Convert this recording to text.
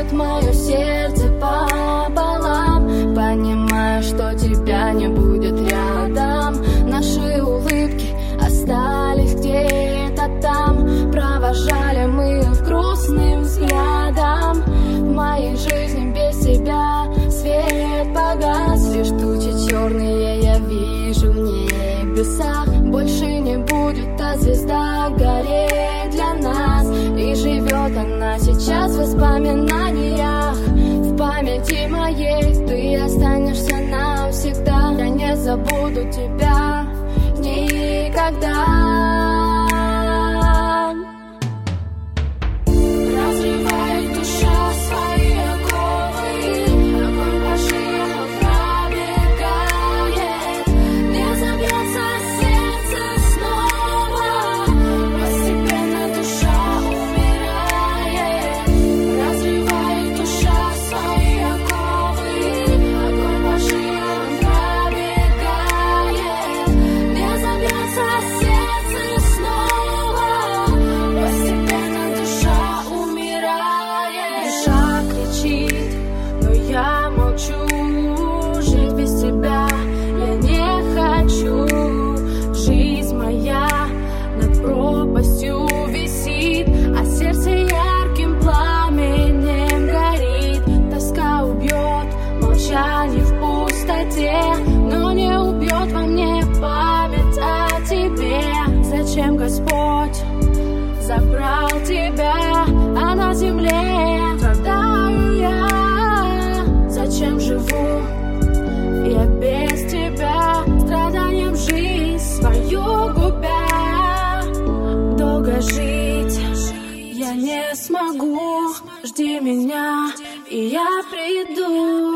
режет мое сердце пополам. Понимаю, что тебя не будет рядом. Наши улыбки остались где-то там. Провожали мы их грустным взглядом. В моей жизни без тебя свет погас. Лишь тучи черные я вижу в небесах. Больше не будет та звезда гореть для нас. И живет она сейчас в воспоминаниях. В памяти моей ты останешься навсегда. Я не забуду тебя никогда. Но я молчу, жить без тебя я не хочу. Жизнь моя над пропастью висит, а сердце ярким пламенем горит. Тоска убьет молчание в пустоте, но не убьет во мне память о тебе. Зачем Господь забрал тебя, а на земле страдаю я? Зачем живу я без тебя, страданием жизнь свою губя? Долго жить я не смогу, жди меня, и я приду.